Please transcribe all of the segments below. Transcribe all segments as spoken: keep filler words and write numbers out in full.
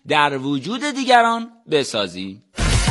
در وجود دیگران بسازیم.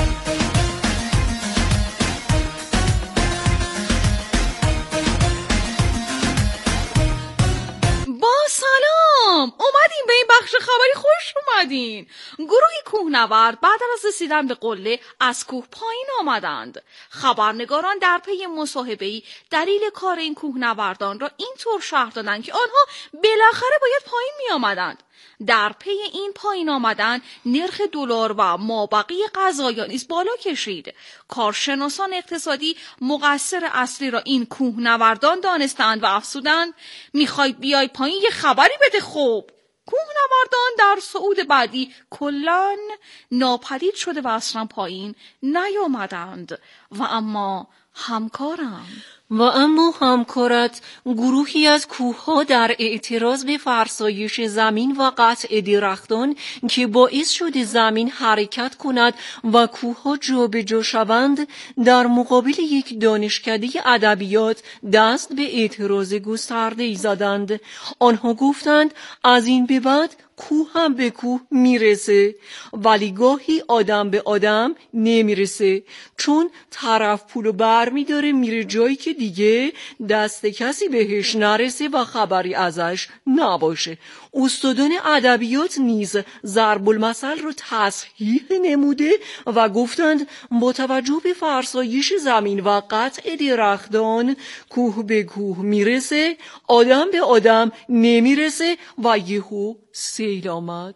اومدین به این بخش خبری، خوش اومدین. گروهی کوهنورد بعد از رسیدن به قله از کوه پایین آمدند. خبرنگاران در پی مصاحبه‌ای دلیل کار این کوهنوردان را اینطور شرح دادند که آنها بالاخره باید پایین می آمدند. در پی این پایین آمدن نرخ دلار و مابقی غذایا نیز بالا کشید. کارشناسان اقتصادی مقصر اصلی را این کوهنوردان دانستند و افزودند میخواید بیای پایین یه خبری بده. خوب کوهنوردان در صعود بعدی کلاً ناپدید شده و اصلا پایین نیامدند. و اما همکارم و اما همکارت گروهی از کوه‌ها در اعتراض به فرسایش زمین و قطع درختان که باعث شده زمین حرکت کند و کوه‌ها جابجا شوند، در مقابل یک دانشکده ادبیات دست به اعتراض گسترده‌ای زدند. آنها گفتند از این به بعد کوه هم به کوه میرسه، ولی گاهی آدم به آدم نمیرسه، چون طرف پولو بر میداره میره جایی که دیگه دست کسی بهش نرسه و خبری ازش نباشه. استادان ادبیات نیز ضرب المثل رو تصحیح نموده و گفتند با توجه به فرسایش زمین و قطع درختان کوه به کوه میرسه، آدم به آدم نمیرسه و یهو سیل آمد.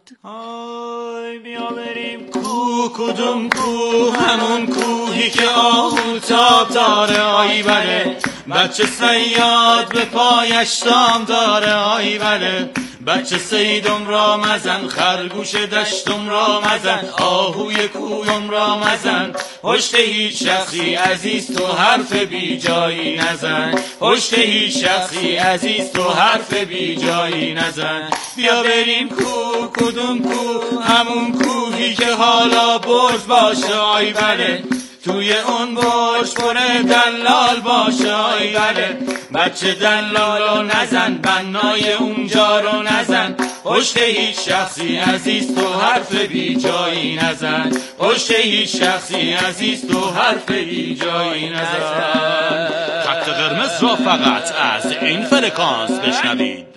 های بیا بریم کوه، کدوم کوه؟ همون کوهی که آهو تاب داره. آی بله بچه صیاد به پایش دام داره. آی بله بچه صیدم را مزن، خرگوش دشتم را مزن، آهوی کویم را مزن. پشت هیچ شخصی عزیز تو حرف بی جایی نزن. پشت هیچ شخصی عزیز تو حرف بی جایی نزن. بیا بریم کوه، کدوم کوه؟ همون کوهی که حالا برج باشه. آی بله توی اون برج پر دلال باشه. آی بله بچه دلالو نزن، بنای اونجا رو نزن. پشت هیچ شخصی عزیز تو حرف بی جایی نزن. پشت هیچ شخصی عزیز تو حرف بی جایی نزن. خط قرمز را فقط از این فرکانس بشنوید.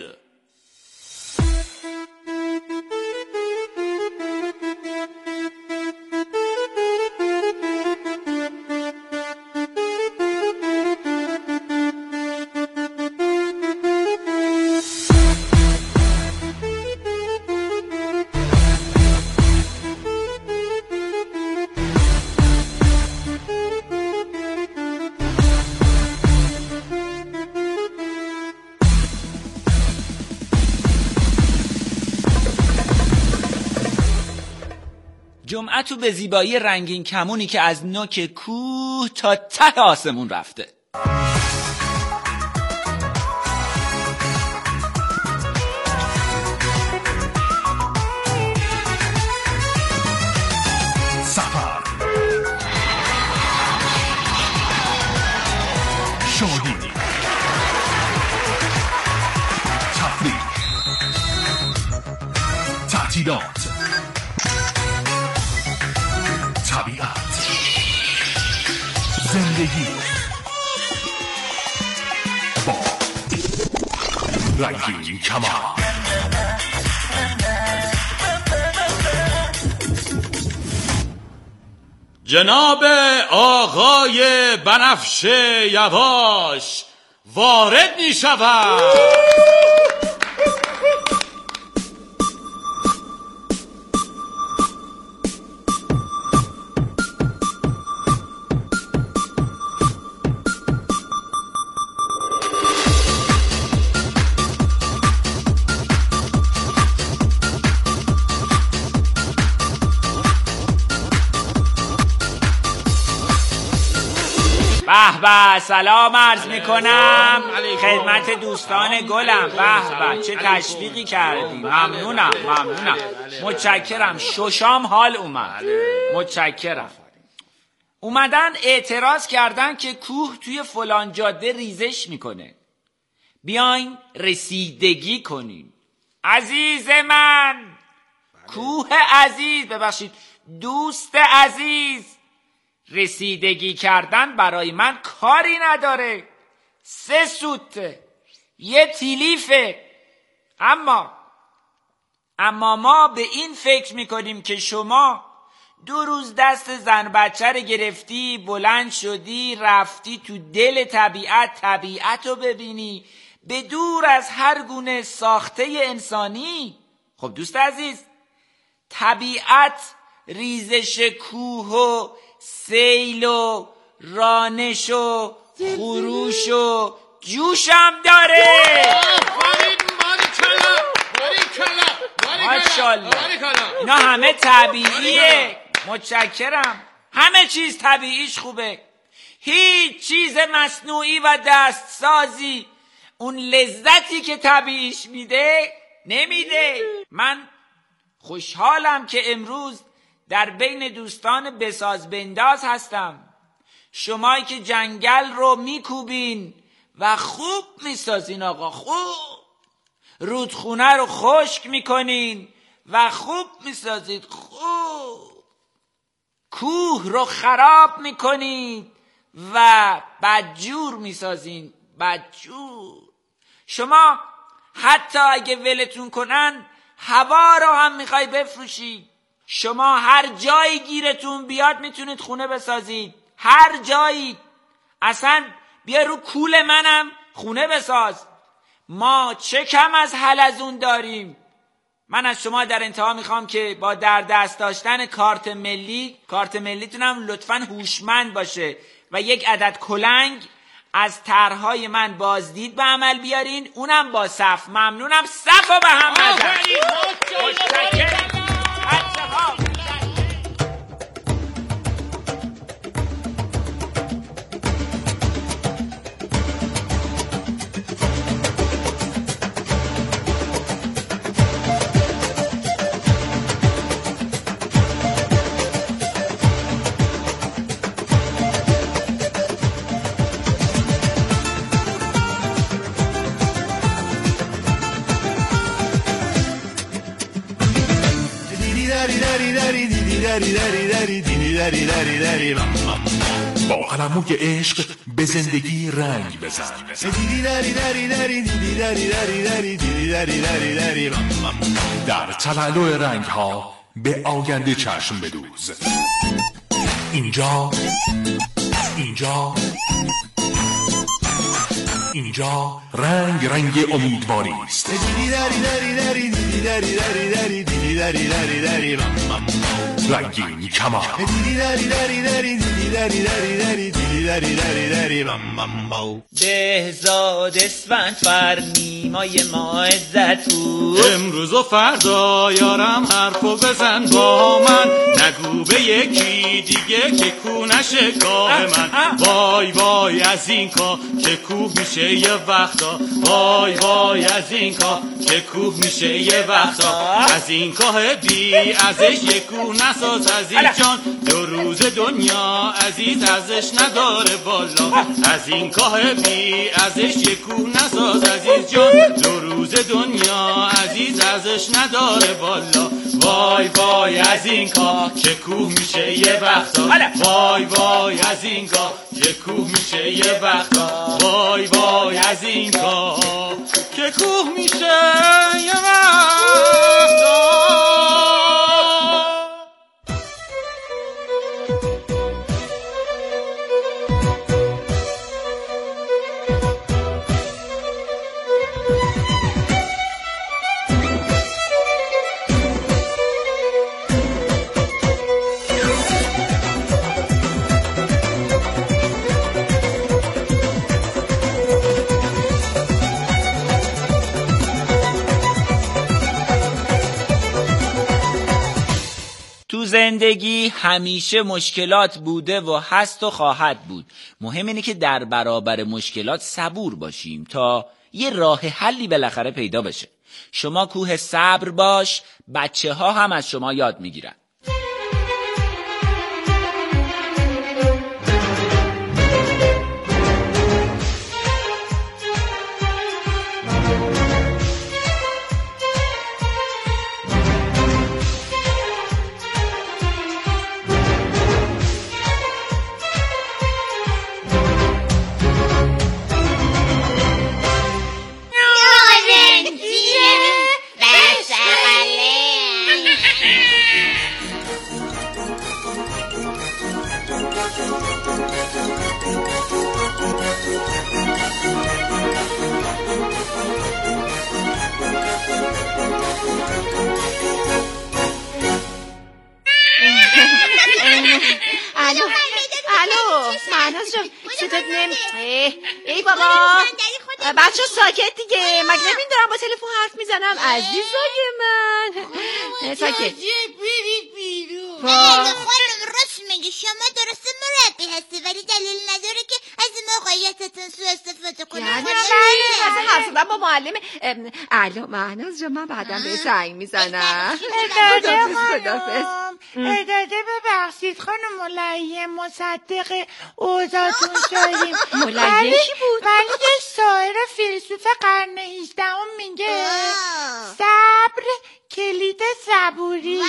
جمعتو به زیبایی رنگین کمونی که از نوک کوه تا ته آسمون رفته. سفر، شادی، تفریح، تعطیلات، طبیعت، زندگی با رنگین کمان. جناب آقای بنفشه یواش وارد می شود. به به، سلام عرض میکنم خدمت دوستان گلم. به به، چه تشویقی کردی، ممنونم ممنونم متشکرم. ششام حال اومد، متشکرم. اومدن اعتراض کردن که کوه توی فلان جاده ریزش میکنه، بیاین رسیدگی کنیم. عزیز من، کوه عزیز، ببخشید دوست عزیز، رسیدگی کردن برای من کاری نداره، سه سوته، یه تیلیفه. اما اما ما به این فکر میکنیم که شما دو روز دست زن بچه رو گرفتی، بلند شدی رفتی تو دل طبیعت، طبیعت رو ببینی به دور از هر گونه ساخته انسانی. خب دوست عزیز، طبیعت ریزش کوه و سیل و رانش و خروش و جوش هم داره. ماشاءالله اینا همه طبیعیه. متشکرم. همه چیز طبیعیش خوبه. هیچ چیز مصنوعی و دستسازی اون لذتی که طبیعیش میده نمیده. من خوشحالم که امروز در بین دوستان بساز بنداز هستم. شمایی که جنگل رو میکوبین و خوب میسازین آقا، خوب رودخونه رو خشک میکنین و خوب میسازید، خوب کوه رو خراب میکنید و بدجور میسازین، بدجور. شما حتی اگه ولتون کنن هوا رو هم میخوای بفروشی. شما هر جایی گیرتون بیاد میتونید خونه بسازید، هر جایی. اصلا بیا رو کول منم خونه بساز. ما چه کم از حلزون داریم. من از شما در انتها میخوام که با در دست داشتن کارت ملی، کارت ملیتونم لطفاً هوشمند باشه و یک عدد کلنگ از طرحهای من بازدید به عمل بیارین، اونم با صف. ممنونم. صف رو به هم بزن. متشکرم. با قلموی عشق به زندگی رنگ بزن. در تلالو رنگ ها به آینده چشم بدوز. اینجا اینجا اینجا رنگ رنگ امیدواری است. رنگین کمان. بهزاد اسفندفر نیمای ماه زتو، امروز و فردا یارم حرفو بزن با من، نگو به یکی دیگه که کو نشه کاه من. وای وای از این کاه که کوه میشه یه وقتا، وای وای از این کاه که کوه میشه یه وقتا. از این کاه بی ازش یه کوه نساز عزیز جان، دو روز دنیا عزیز ازش نداره بالا. از این کاه بی ازش یه کوه نساز عزیز جان، دو روز دنیا عزیز ازش نداره بالا. وای وای از این کاه که کوه میشه یه وقتا، وای وای از این کاه که کوه میشه یه وقتا، وای وای از این کاه که کوه میشه یه وقتا. زندگی همیشه مشکلات بوده و هست و خواهد بود. مهم اینه که در برابر مشکلات صبور باشیم تا یه راه حلی بالاخره پیدا بشه. شما کوه صبر باش، بچه ها هم از شما یاد میگیرن. الو الو مهناز جان صدات نمی ای, ای بابا بچه ساکت دیگه، مگه نبین دارم با تلفن حرف میزنم عزیزای من. ساکت برید بیرون. خانم راست میگه، شما درسته مربی هستی ولی دلیل نداره که از موقعیتتون سوء استفاده کنید. یعنی من حرف زدم با معلم. الو مهناز جان من بعدم به زنگ میزنم. اجازه خانم، اجازه ببخشید خانم ملایه مصدق اوضاعتون شدیم. ملایه کی بود؟ ولی یه شاعر فیلسوف قرن هجدهم میگه صبر کلید صبوری.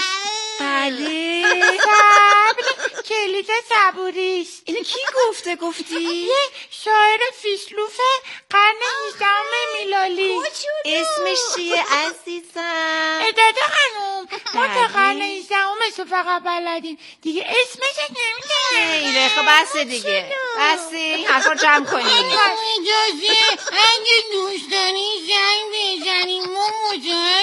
بله صبر کلید صبوریست. اینو کی گفته گفتی؟ یه شاعر فیلسوف قرن هجدهم میلادی. اسمش چیه عزیزم؟ اجازه خانم، ما تا قرن هجدهمش رو فقط بلدیم دیگه، اسمش نمیدونم. خیلی خب بس دیگه، بس این حرفا رو جمع کنیم. اجازه اگه دوست داری زنگ بزنیم ما مزاحم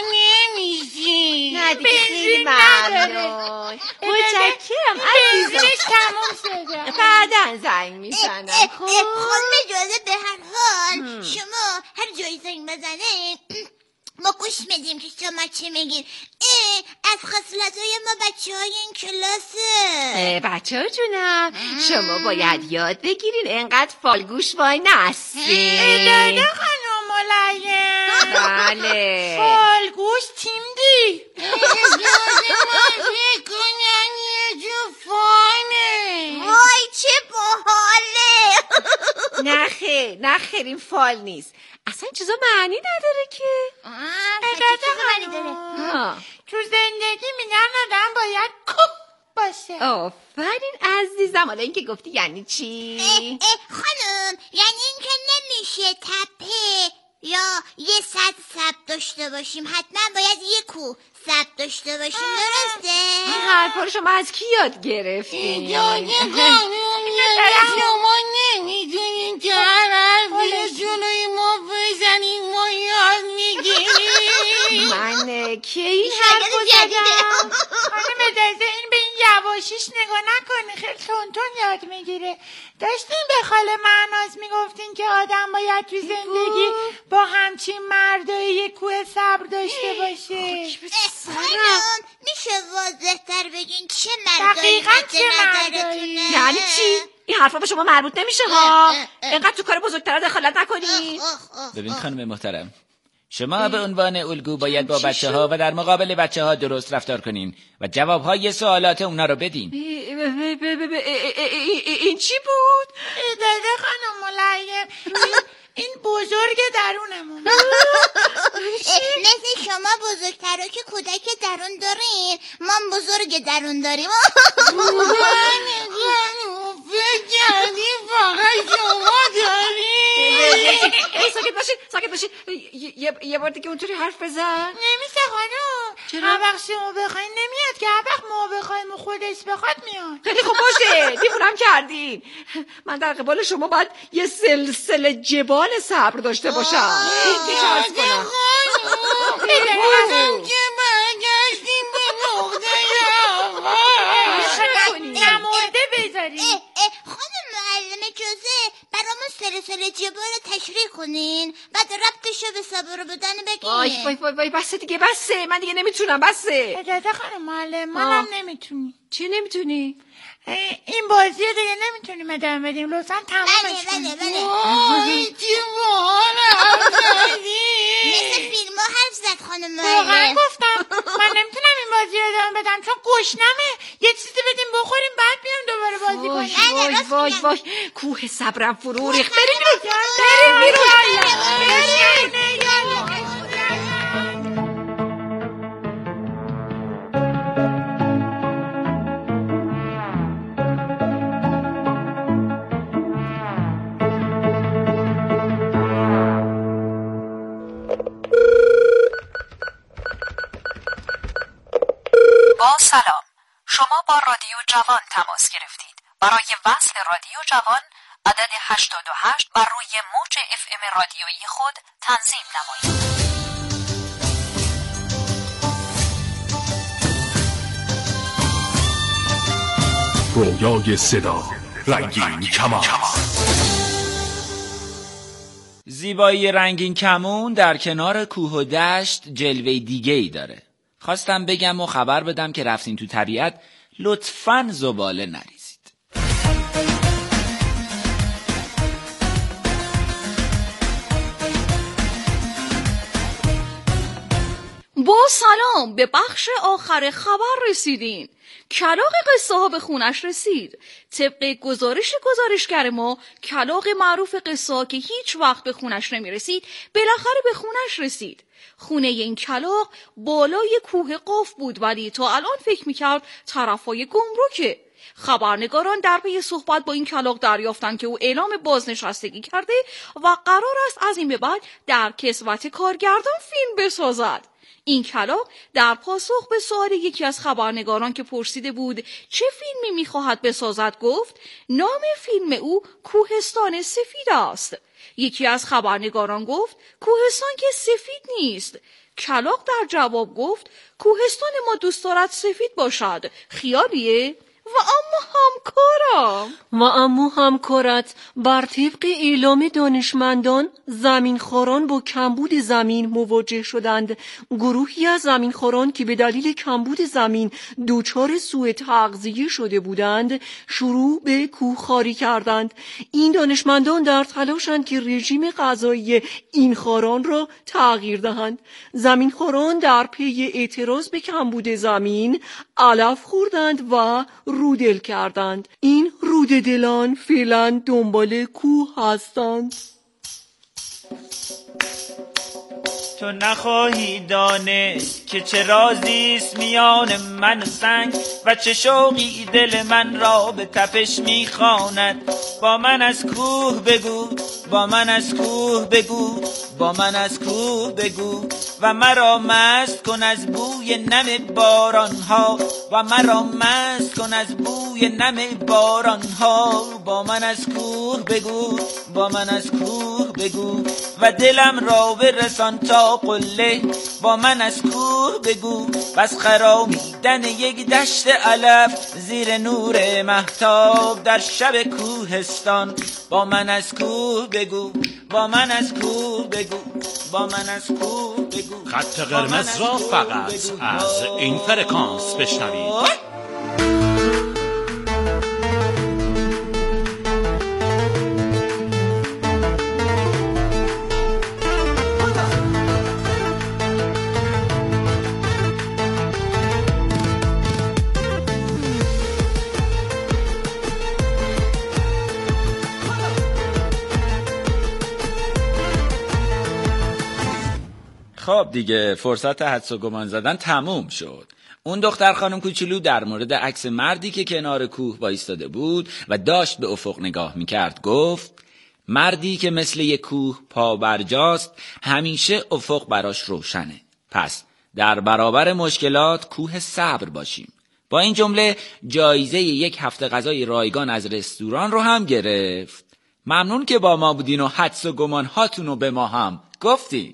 نمیشیم. نه دیگه خیلی ممنون، متشکرم عزیزم. بنزینش تموم شده، بعدن زنگ میزنم. خانم اجازه به هر حال شما هر جایی زنگ بزنه ما گوش میدیم که شما چی میگین. از خصلت‌های ما بچه های این کلاسه. بچه ها جونم شما باید یاد بگیرین انقدر فالگوش وای نستین. اجازه خانم ملایم. بله فالگوش تیم دی. اجازه من بکنم یه جو فانه. وای چه باحاله. نه خیر نه خیر این فال نیست اصلا، چیزا معنی نداره که. اجازه خانم تو زندگی میگن آدم باید کوب باشه. آفرین عزیزم. حالا این که گفتی یعنی چی؟ اه اه خانم یعنی این که نمیشه تپه یا یه صد سبت داشته باشیم، حتما باید یه کوه سبت داشته باشیم، درسته؟ این حرفا رو شما از کی یاد گرفتین؟ اجازه خانم یعنی شما نمیدونین که هر حرفی جلوی ما بزنیم ما یاد میگیریم. من کی این حرفو زدم؟ خانم اجازه این به این یواشیش نگاه نکنه، خیلی تون یاد میگیره. داشتین به خاله مهناز میگفتین که آدم باید تو زندگی با همچین مردایی یه کوه صبر داشته باشه. خانم میشه واضح تر بگین چه مردایی دقیقا چه مردایی؟ یعنی چی؟ این حرفا به شما مربوط نمیشه ها. اینقدر تو کار بزرگترا دخالت نکنی. ببین خانم محترم، شما به عنوان الگو باید با بچه ها و در مقابل بچه ها درست رفتار کنین و جواب های سوالات اونا رو بدین. این چی بود؟ داده خانم ملایم این بزرگ درونمون. مثل شما بزرگترا که کودک درون دارین، ما بزرگ درون داریم. بگردی فقط شما داریم. ساکت باشید ساکت باشید یه بار دیگه اونطوری حرف بزن. نمیشه خانم، هر وقت شما بخواین نمیاد که هر وقت ما بخوایم و خودش بخواد میاد. خیلی خوب باشه دیوونم کردین. من در قبال شما باید یه سلسله جبال صبر داشته باشم. اجازه خانم پیرهنم که برگشتیم به نقطه اول نمورده بذاریم. خانم معلم اجازه برامون سلسله جبال رو تشریح کنین، بعد ربطشو به صبر بدن بگین. وای وای وای وای بسه دیگه بسه، من دیگه نمیتونم بسه. اجازه خانم معلم منم نمیتونی. چی نمیتونی؟ این بازی دیگه نمیتونیم ادامه بدیم، لطفا تمامش کنیم. بله بله وای چه باحال مثل فیلم ها حرف زد خانم واقعا معلم. گفتم من نمیتونم این بازی رو ادامه بدم چون گشنمه. یه چیزی بدیم بخوریم بعد بیام دوباره بازی کنیم. وای وای وای وای کوه صبرم فرو ریخت. بریم بیرون بریم بیرون. با سلام، شما با رادیو جوان تماس گرفتید. برای وصل رادیو جوان عدد هشتاد و هشت بر روی موج اف ام رادیویی خود تنظیم نمایید. رویای صدا، رنگین کمان. زیبایی رنگین کمون در کنار کوه و دشت جلوه دیگه ای داره. خواستم بگم و خبر بدم که رفتین تو طبیعت لطفاً زباله نریزید. با سلام به بخش آخر خبر رسیدین. کلاغ قصه ها به خونش رسید. طبق گزارش گزارشگر ما، کلاغ معروف قصه ها که هیچ وقت به خونش نمی رسید بالاخره به خونش رسید. خونه این کلاغ بالای کوه قاف بود، ولی تا الان فکر میکرد طرفای گمرکه. خبرنگاران در پی صحبت با این کلاغ دریافتند که او اعلام بازنشستگی کرده و قرار است از این به بعد در کسوت کارگردان فیلم بسازد. این کلاغ در پاسخ به سوال یکی از خبرنگاران که پرسیده بود چه فیلمی میخواهد بسازد گفت نام فیلم او کوهستان سفید است. یکی از خبرنگاران گفت کوهستان که سفید نیست. کلاغ در جواب گفت کوهستان ما دوست دارد سفید باشد. خیالیه؟ و اما همکارم و اما همکارت بر طبق اعلام دانشمندان زمینخواران با کمبود زمین مواجه شدند. گروهی از زمینخواران که به دلیل کمبود زمین دچار سوء تغذیه شده بودند شروع به کوهخواری کردند. این دانشمندان در تلاشند که رژیم غذایی این خواران را تغییر دهند. زمینخواران در پی اعتراض به کمبود زمین علف خوردند و رودل کردند. این روددلان فعلا دنبال کوه هستند. تو نخواهی دانست که چه رازیست میان من و سنگ و چه شوقی دل من را به تپش میخواند. با من از کوه بگو، با من از کوه بگو، با من از کوه بگو و مرا مست کن از بوی نم بارانها، و مرا مست کن از بوی نم بارانها. با من از کوه بگو، با من از کوه بگو و دلم را برسان تا قله. با من از کوه بگو بس خرامیدن یک دشت علف زیر نور مهتاب در شب کوهستان. با من از کوه بگو، با من از کوه بگو، با من از کوه بگو. خط قرمز را فقط از این فرکانس بشنوید. خب دیگه فرصت حدس و گمان زدن تموم شد. اون دختر خانم کوچولو در مورد عکس مردی که کنار کوه وایستاده بود و داشت به افق نگاه میکرد گفت مردی که مثل یک کوه پا برجاست همیشه افق براش روشنه. پس در برابر مشکلات کوه صبر باشیم. با این جمله جایزه یک هفته غذای رایگان از رستوران رو هم گرفت. ممنون که با ما بودین و حدس و گمان هاتون رو به ما هم گفتین.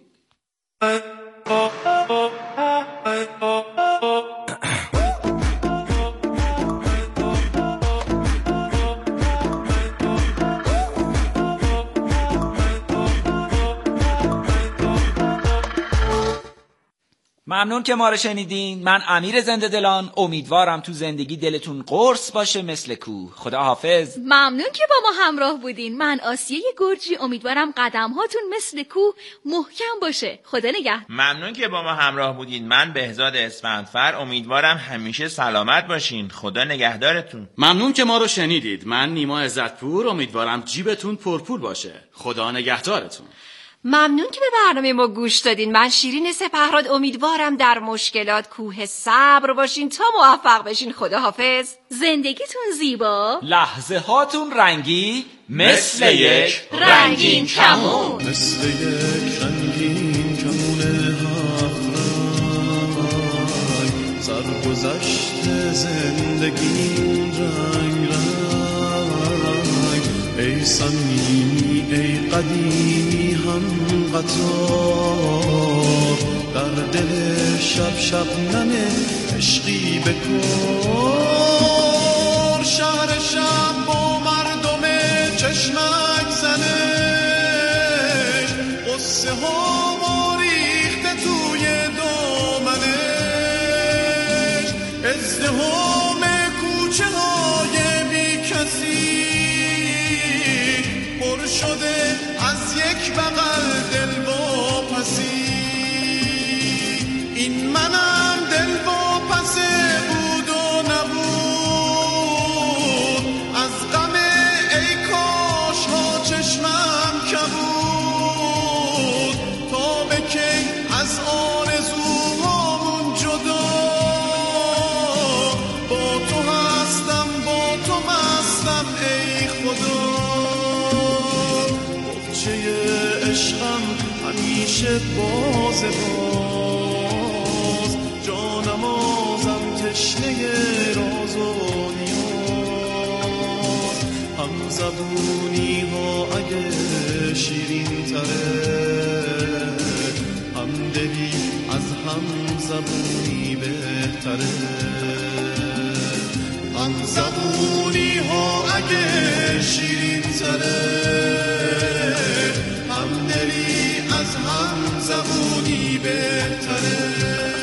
ممنون که ما رو شنیدین. من امیر زنده دلان، امیدوارم تو زندگی دلتون قرص باشه مثل کوه. خدا حافظ. ممنون که با ما همراه بودین. من آسیه گرجی، امیدوارم قدم هاتون مثل کوه محکم باشه. خدا نگهدار. ممنون که با ما همراه بودین. من بهزاد اسفندفر، امیدوارم همیشه سلامت باشین. خدا نگهدارتون. ممنون که ما رو شنیدید. من نیما عزتپور، امیدوارم جیبتون پرپول باشه. خدا نگهدارتون. ممنون که به برنامه ما گوش دادین. من شیرین سپهراد، امیدوارم در مشکلات کوه صبر باشین تا موفق بشین. خدا حافظ. زندگیتون زیبا، لحظه هاتون رنگی مثل یک رنگین کمون. مثل یک رنگین کمون هفت رنگ، سرگذشت زندگی رنگ رنگ. ای صمیمی ای قدیمی هم قطار در دل شب شبنم عشقی بکن شهر شب با مردم چشمک زنش قصه ها ما ریخته توی دامنش ازدهام کوچه های بی کسی پر شده از یک بغل دل واپسی این منم دل واپسه بود و نبود از غم ای کاش ها چشمم کبود تا به کی از آرزوهامون جدا با تو هستم با تو مستم ای خدا بخچه عشقم همیشه باز باز جانمازم تشنه راز و نیاز هم زبونی ها اگه شیرین تره هم دلی از هم زبونی بهتره هم زبونی ها اگه شیرین تره هم دلی از هم زبونی بهتره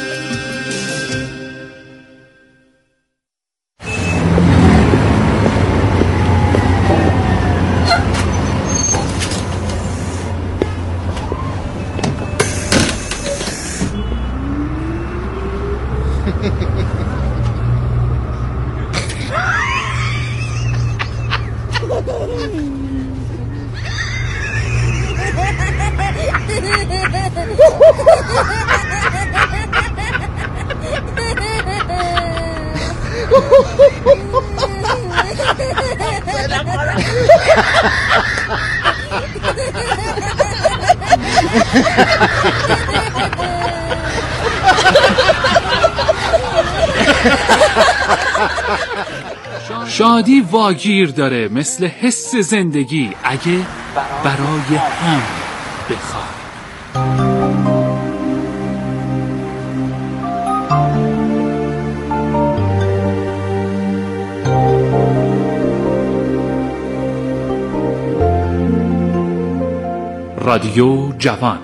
شادی واگیر داره مثل حس زندگی اگه برای هم بخوای. رادیو جوان.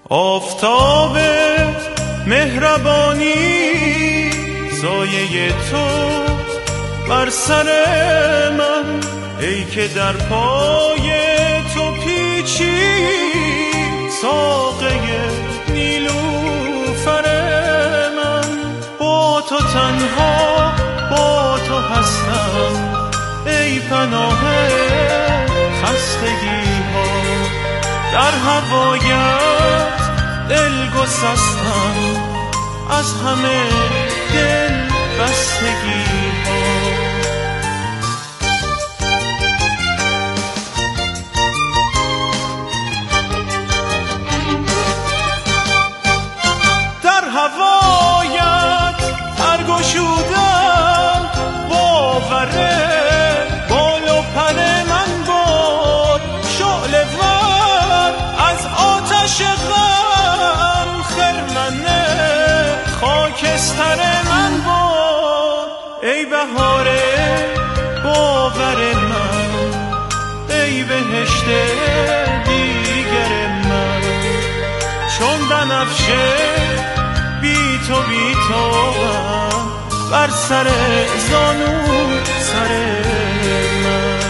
آفتاب مهربانی سایه تو بر سر من، ای که در پای تو پیچی ساقه نیلوفر من. با تو تنها با تو هستم ای پناه خستگی ها، در هوایت دل گسستم از همه دل بستگی ها. در هوایت پر گشودم باوره بال و پر من بود، شعله ور از آتش غم خرمن خاکستر من بود. ای بهار باور من، ای بهشت دیگر من، چون بنفشه بی تو بی تو بر سر زانو سر من.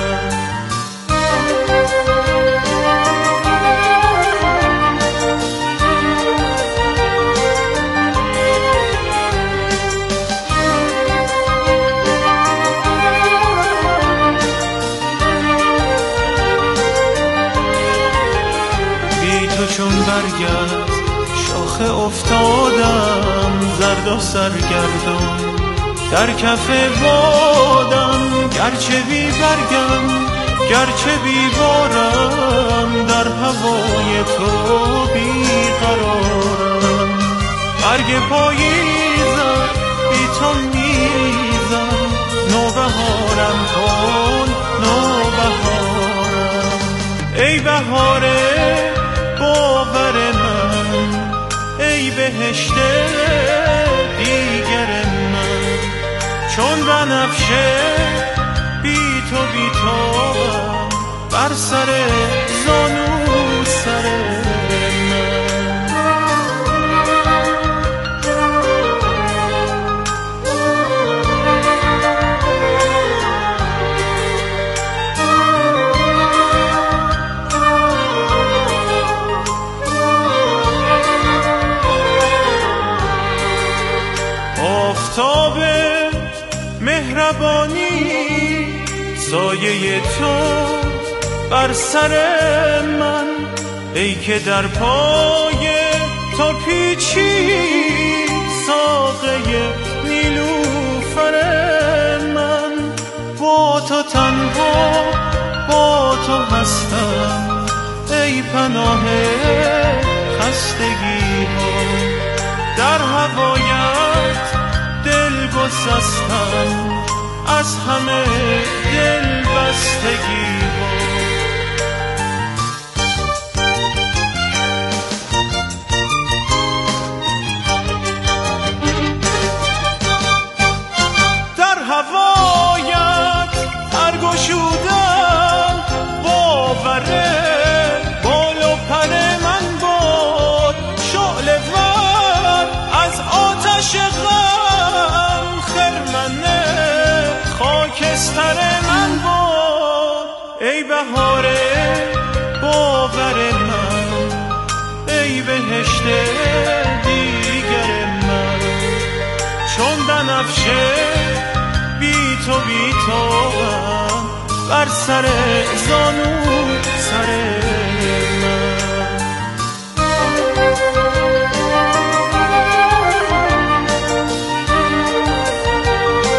بی تو چون برگرد شاخه افتادم زرد و سرگردان، در کف بادم گرچه بی برگم گرچه بی بارم، در هوای تو بی قرارم. برگ پاییزم بی تو میزم، نوبهارم کن نوبهارم. ای بهار باور من، ای بهشت دیگر من، چون بنفشه بی تو بی تو بر سر زانو سر من. آفتاب مهربانی سایه تو بر سر من، ای که در پای تو پیچی ساقه نیلوفر من. با تو تنها با تو هستم ای پناه خستگی ها، در هوایت دل گسستم از همه دل بستگی ها. در هوایت پر گشودم باوره بال و پر من بود، شعله ور از آتش غم خرمن خاکستر من بود. ای بهار باور من، ای بهشت دیگر من، چون بنفشه بی تو بی تو بر سر زانو سر